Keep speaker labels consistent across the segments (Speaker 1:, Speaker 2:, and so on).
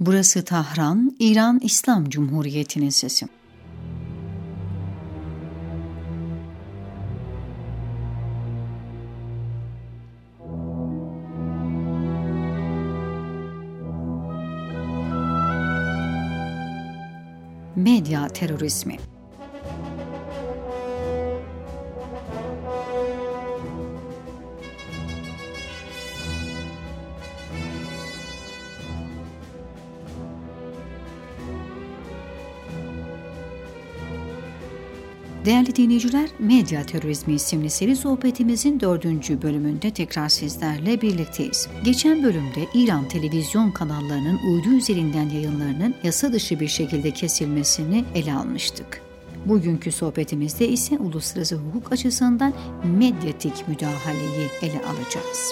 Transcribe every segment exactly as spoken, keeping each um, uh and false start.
Speaker 1: Burası Tahran, İran İslam Cumhuriyeti'nin sesi. Medya terörizmi. Değerli dinleyiciler, Medya Terörizmi isimli seri sohbetimizin dördüncü bölümünde tekrar sizlerle birlikteyiz. Geçen bölümde İran televizyon kanallarının uydu üzerinden yayınlarının yasa dışı bir şekilde kesilmesini ele almıştık. Bugünkü sohbetimizde ise uluslararası hukuk açısından medyatik müdahaleyi ele alacağız.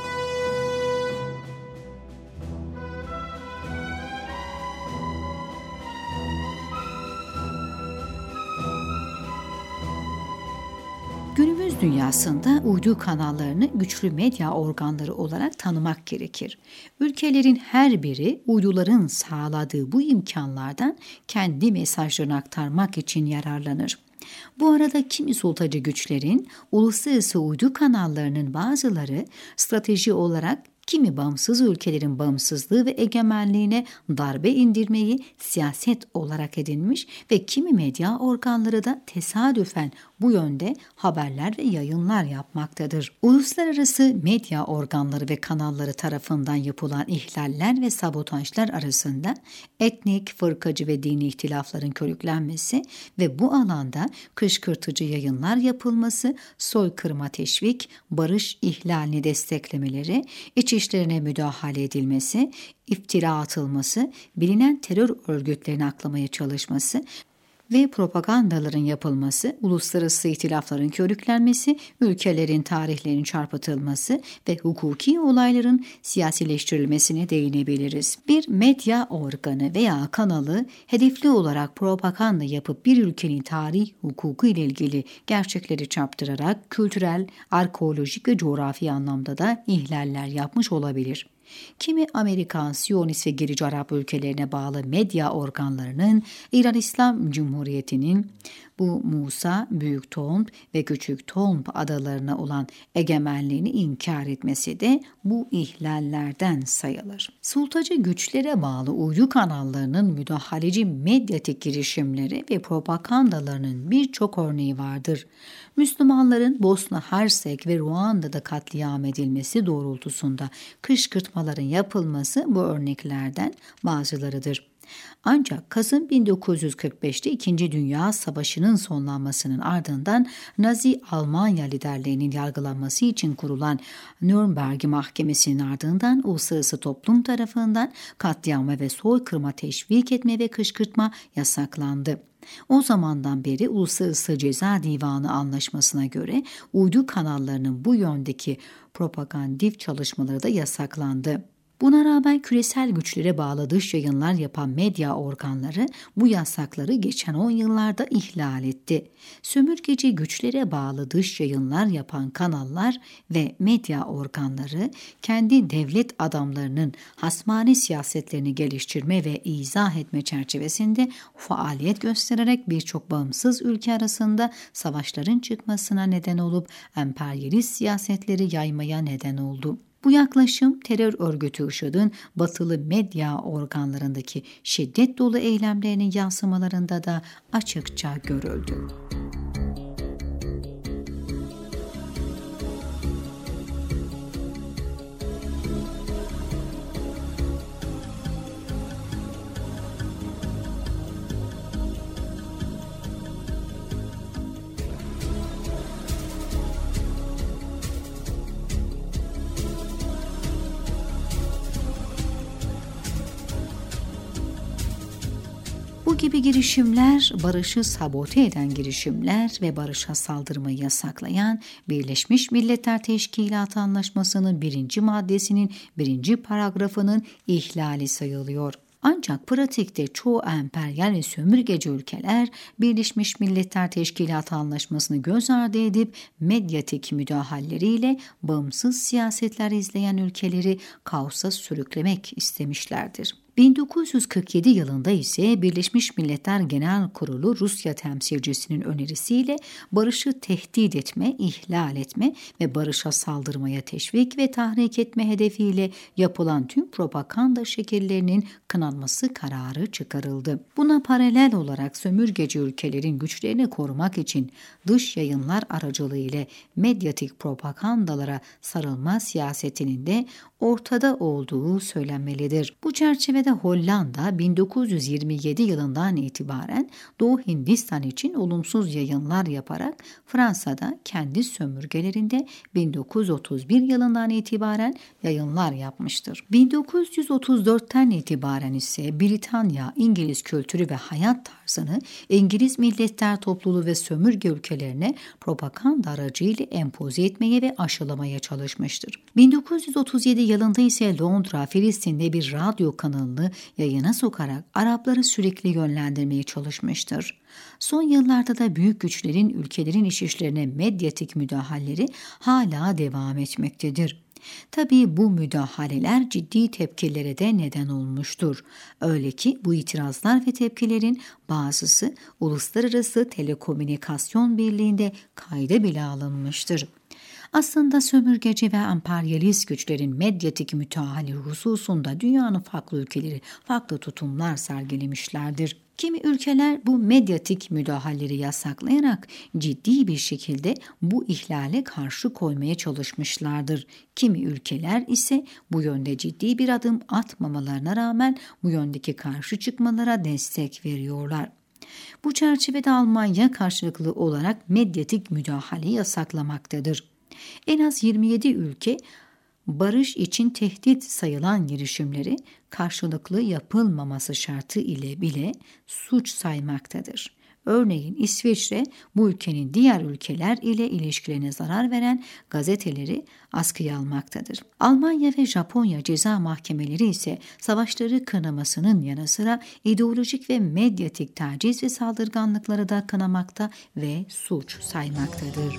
Speaker 1: Günümüz dünyasında uydu kanallarını güçlü medya organları olarak tanımak gerekir. Ülkelerin her biri uyduların sağladığı bu imkanlardan kendi mesajlarını aktarmak için yararlanır. Bu arada kimi sultacı güçlerin uluslararası uydu kanallarının bazıları strateji olarak kimi bağımsız ülkelerin bağımsızlığı ve egemenliğine darbe indirmeyi siyaset olarak edinmiş ve kimi medya organları da tesadüfen bu yönde haberler ve yayınlar yapmaktadır. Uluslararası medya organları ve kanalları tarafından yapılan ihlaller ve sabotajlar arasında etnik, fırkacı ve dini ihtilafların körüklenmesi ve bu alanda kışkırtıcı yayınlar yapılması, soykırıma teşvik, barış ihlalini desteklemeleri, iç işlerine müdahale edilmesi, iftira atılması, bilinen terör örgütlerini aklamaya çalışması ve propagandaların yapılması, uluslararası ihtilafların körüklenmesi, ülkelerin tarihlerinin çarpıtılması ve hukuki olayların siyasileştirilmesine değinebiliriz. Bir medya organı veya kanalı hedefli olarak propaganda yapıp bir ülkenin tarih, hukuku ile ilgili gerçekleri çarpıtırarak kültürel, arkeolojik ve coğrafi anlamda da ihlaller yapmış olabilir. Kimi Amerikan, Siyonist ve gerici Arap ülkelerine bağlı medya organlarının İran İslam Cumhuriyeti'nin bu Musa, Büyük Toğum ve Küçük Toğum adalarına olan egemenliğini inkar etmesi de bu ihlallerden sayılır. Sultacı güçlere bağlı uydu kanallarının müdahaleci medyatik girişimleri ve propagandalarının birçok örneği vardır. Müslümanların Bosna Hersek ve Ruanda'da katliam edilmesi doğrultusunda kışkırtmaların yapılması bu örneklerden bazılarıdır. Ancak Kasım bin dokuz yüz kırk beşte İkinci Dünya Savaşı'nın sonlanmasının ardından Nazi Almanya liderlerinin yargılanması için kurulan Nürnberg Mahkemesi'nin ardından uluslararası toplum tarafından katliama ve soykırıma teşvik etme ve kışkırtma yasaklandı. O zamandan beri Uluslararası Ceza Divanı Anlaşması'na göre uydu kanallarının bu yöndeki propagandif çalışmaları da yasaklandı. Buna rağmen küresel güçlere bağlı dış yayınlar yapan medya organları bu yasakları geçen on yıllarda ihlal etti. Sömürgeci güçlere bağlı dış yayınlar yapan kanallar ve medya organları kendi devlet adamlarının hasmane siyasetlerini geliştirme ve izah etme çerçevesinde faaliyet göstererek birçok bağımsız ülke arasında savaşların çıkmasına neden olup emperyalist siyasetleri yaymaya neden oldu. Bu yaklaşım terör örgütü IŞİD'in batılı medya organlarındaki şiddet dolu eylemlerinin yansımalarında da açıkça görüldü. Bu gibi girişimler, barışı sabote eden girişimler ve barışa saldırmayı yasaklayan Birleşmiş Milletler Teşkilatı Anlaşması'nın birinci maddesinin birinci paragrafının ihlali sayılıyor. Ancak pratikte çoğu emperyal ve sömürgeci ülkeler Birleşmiş Milletler Teşkilatı Anlaşması'nı göz ardı edip medyatik müdahaleleriyle bağımsız siyasetler izleyen ülkeleri kaosa sürüklemek istemişlerdir. bin dokuz yüz kırk yedi yılında ise Birleşmiş Milletler Genel Kurulu Rusya temsilcisinin önerisiyle barışı tehdit etme, ihlal etme ve barışa saldırmaya teşvik ve tahrik etme hedefiyle yapılan tüm propaganda şekillerinin kınanması kararı çıkarıldı. Buna paralel olarak sömürgeci ülkelerin güçlerini korumak için dış yayınlar aracılığıyla medyatik propagandalara sarılma siyasetinin de ortada olduğu söylenmelidir. Bu çerçevede Hollanda bin dokuz yüz yirmi yedi yılından itibaren Doğu Hindistan için olumsuz yayınlar yaparak Fransa'da kendi sömürgelerinde bin dokuz yüz otuz bir yılından itibaren yayınlar yapmıştır. bin dokuz yüz otuz dörtten itibaren ise Britanya, İngiliz kültürü ve hayat tarzını İngiliz milletler topluluğu ve sömürge ülkelerine propaganda aracıyla empoze etmeye ve aşılamaya çalışmıştır. bin dokuz yüz otuz yedi yılında ise Londra, Filistin'de bir radyo kanalını yayına sokarak Arapları sürekli yönlendirmeye çalışmıştır. Son yıllarda da büyük güçlerin ülkelerin iç işlerine medyatik müdahaleleri hala devam etmektedir. Tabii bu müdahaleler ciddi tepkilere de neden olmuştur. Öyle ki bu itirazlar ve tepkilerin bazısı Uluslararası Telekomünikasyon Birliği'nde kayda bile alınmıştır. Aslında sömürgeci ve emperyalist güçlerin medyatik müdahale hususunda dünyanın farklı ülkeleri farklı tutumlar sergilemişlerdir. Kimi ülkeler bu medyatik müdahaleleri yasaklayarak ciddi bir şekilde bu ihlale karşı koymaya çalışmışlardır. Kimi ülkeler ise bu yönde ciddi bir adım atmamalarına rağmen bu yöndeki karşı çıkmalara destek veriyorlar. Bu çerçevede Almanya karşılıklı olarak medyatik müdahale yasaklamaktadır. En az yirmi yedi ülke barış için tehdit sayılan girişimleri karşılıklı yapılmaması şartı ile bile suç saymaktadır. Örneğin İsviçre bu ülkenin diğer ülkeler ile ilişkilerine zarar veren gazeteleri askıya almaktadır. Almanya ve Japonya ceza mahkemeleri ise savaşları kınamasının yanı sıra ideolojik ve medyatik taciz ve saldırganlıkları da kınamakta ve suç saymaktadır.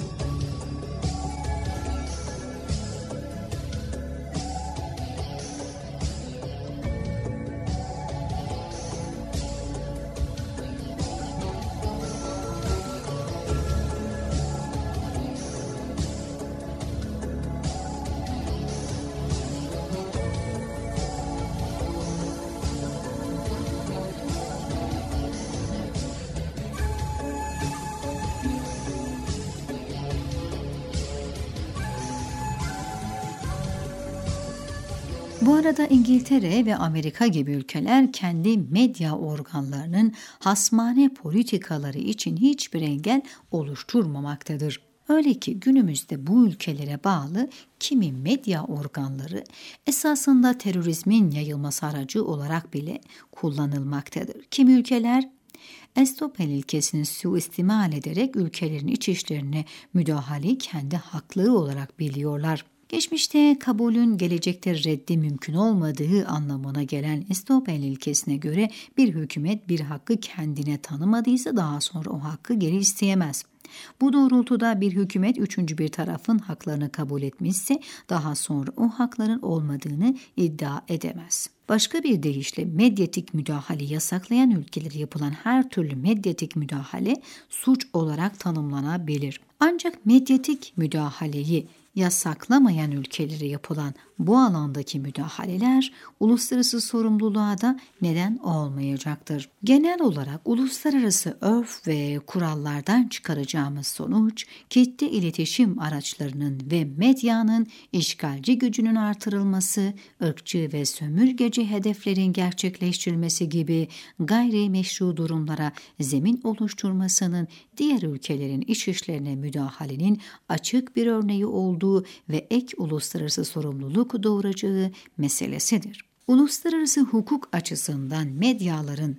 Speaker 1: Bu arada İngiltere ve Amerika gibi ülkeler kendi medya organlarının hasmane politikaları için hiçbir engel oluşturmamaktadır. Öyle ki günümüzde bu ülkelere bağlı kimi medya organları esasında terörizmin yayılması aracı olarak bile kullanılmaktadır. Kimi ülkeler Estoppel ilkesini suistimal ederek ülkelerin iç işlerine müdahaleyi kendi hakları olarak biliyorlar. Geçmişte kabulün gelecekte reddi mümkün olmadığı anlamına gelen Estoppel ilkesine göre bir hükümet bir hakkı kendine tanımadıysa daha sonra o hakkı geri isteyemez. Bu doğrultuda bir hükümet üçüncü bir tarafın haklarını kabul etmişse daha sonra o hakların olmadığını iddia edemez. Başka bir deyişle medyatik müdahale yasaklayan ülkelere yapılan her türlü medyatik müdahale suç olarak tanımlanabilir. Ancak medyatik müdahaleyi yasaklamayan ülkelere yapılan bu alandaki müdahaleler uluslararası sorumluluğa da neden olmayacaktır. Genel olarak uluslararası örf ve kurallardan çıkaracağımız sonuç, kitle iletişim araçlarının ve medyanın işgalci gücünün artırılması, ırkçı ve sömürgeci hedeflerin gerçekleştirilmesi gibi gayri meşru durumlara zemin oluşturmasının diğer ülkelerin iç işlerine müdahalenin açık bir örneği olduğu ve ek uluslararası sorumluluk doğuracağı meselesidir. Uluslararası hukuk açısından medyaların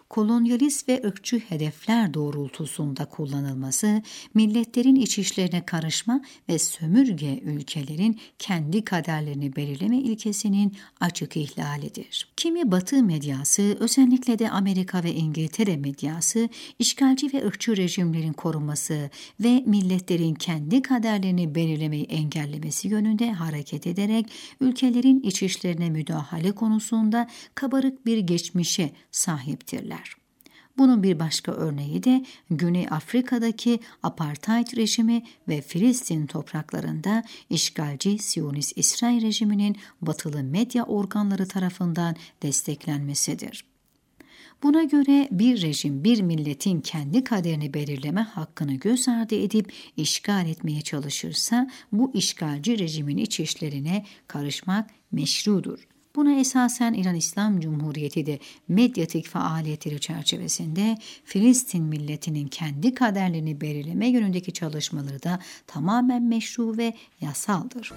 Speaker 1: kolonyalist ve ırkçı hedefler doğrultusunda kullanılması, milletlerin iç işlerine karışma ve sömürge ülkelerin kendi kaderlerini belirleme ilkesinin açık ihlalidir. Kimi Batı medyası, özellikle de Amerika ve İngiltere medyası, işgalci ve ırkçı rejimlerin korunması ve milletlerin kendi kaderlerini belirlemeyi engellemesi yönünde hareket ederek ülkelerin iç işlerine müdahale konusunda kabarık bir geçmişe sahiptirler. Bunun bir başka örneği de Güney Afrika'daki apartheid rejimi ve Filistin topraklarında işgalci Siyonist İsrail rejiminin batılı medya organları tarafından desteklenmesidir. Buna göre bir rejim bir milletin kendi kaderini belirleme hakkını göz ardı edip işgal etmeye çalışırsa bu işgalci rejimin iç işlerine karışmak meşrudur. Buna esasen İran İslam Cumhuriyeti de medyatik faaliyetleri çerçevesinde Filistin milletinin kendi kaderlerini belirleme yönündeki çalışmaları da tamamen meşru ve yasaldır.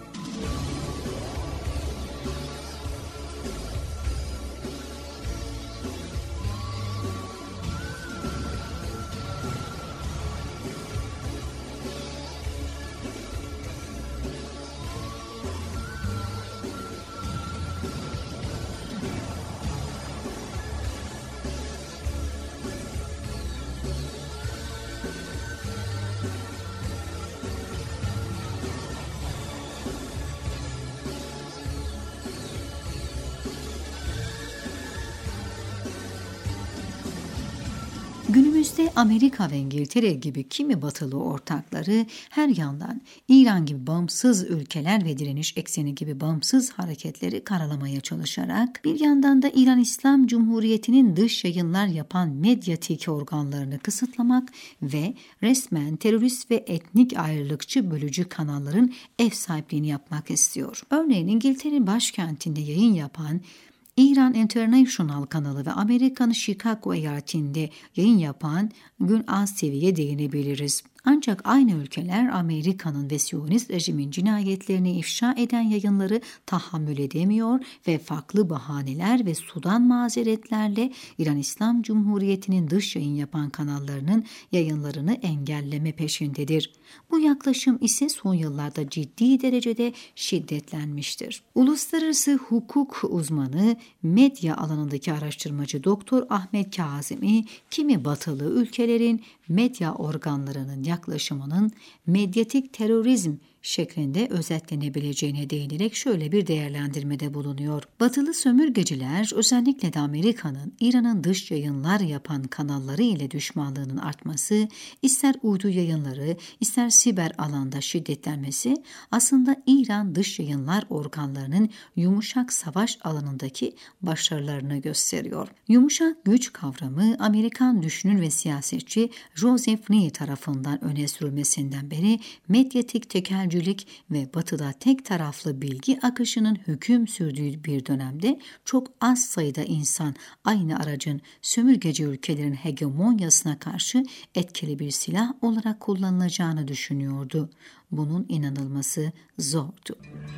Speaker 1: Günümüzde Amerika ve İngiltere gibi kimi batılı ortakları her yandan İran gibi bağımsız ülkeler ve direniş ekseni gibi bağımsız hareketleri karalamaya çalışarak bir yandan da İran İslam Cumhuriyeti'nin dış yayınlar yapan medyatik organlarını kısıtlamak ve resmen terörist ve etnik ayrılıkçı bölücü kanalların ev sahipliğini yapmak istiyor. Örneğin İngiltere başkentinde yayın yapan İran International kanalı ve Amerika'nın Chicago eyaletinde yayın yapan Gün Az T V'ye değinebiliriz. Ancak aynı ülkeler Amerika'nın ve Siyonist rejimin cinayetlerini ifşa eden yayınları tahammül edemiyor ve farklı bahaneler ve sudan mazeretlerle İran İslam Cumhuriyeti'nin dış yayın yapan kanallarının yayınlarını engelleme peşindedir. Bu yaklaşım ise son yıllarda ciddi derecede şiddetlenmiştir. Uluslararası hukuk uzmanı, medya alanındaki araştırmacı Doktor Ahmet Kazemi, kimi batılı ülkelerin medya organlarının yaklaşımının medyatik terörizm şeklinde özetlenebileceğine değinerek şöyle bir değerlendirmede bulunuyor. Batılı sömürgeciler özellikle de Amerika'nın İran'ın dış yayınlar yapan kanalları ile düşmanlığının artması, ister uydu yayınları, ister siber alanda şiddetlenmesi aslında İran dış yayınlar organlarının yumuşak savaş alanındaki başarılarını gösteriyor. Yumuşak güç kavramı Amerikan düşünür ve siyasetçi Joseph Nye tarafından öne sürülmesinden beri medyatik tekel ve batıda tek taraflı bilgi akışının hüküm sürdüğü bir dönemde çok az sayıda insan aynı aracın sömürgeci ülkelerin hegemonyasına karşı etkili bir silah olarak kullanılacağını düşünüyordu. Bunun inanılması zordu.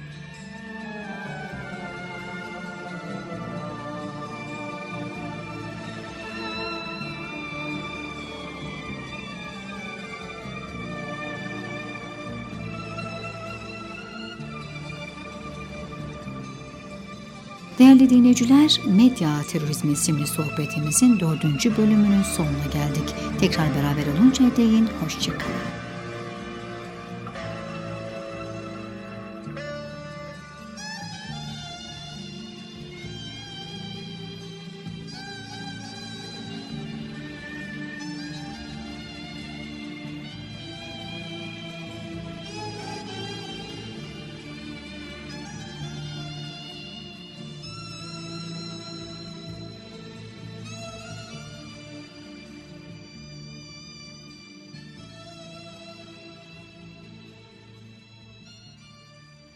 Speaker 1: Değerli dinleyiciler, Medya Terörizmi isimli sohbetimizin dördüncü bölümünün sonuna geldik. Tekrar beraber oluncaya değin, hoşça kalın.